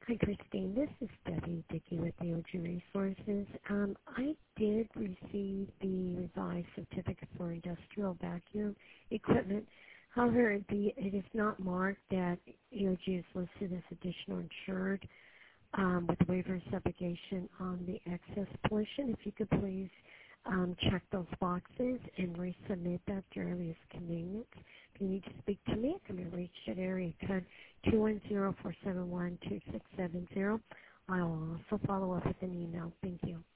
Hi, Christine. This is Debbie Dickey with EOG Resources. I did receive the revised certificate for industrial vacuum equipment. However, it is not marked that EOG is listed as additional insured with waiver subrogation on the excess portion. If you could please check those boxes and resubmit that at your earliest convenience. If you need to speak to me, I can be reached at area code 210-471-2670. I will also follow up with an email. Thank you.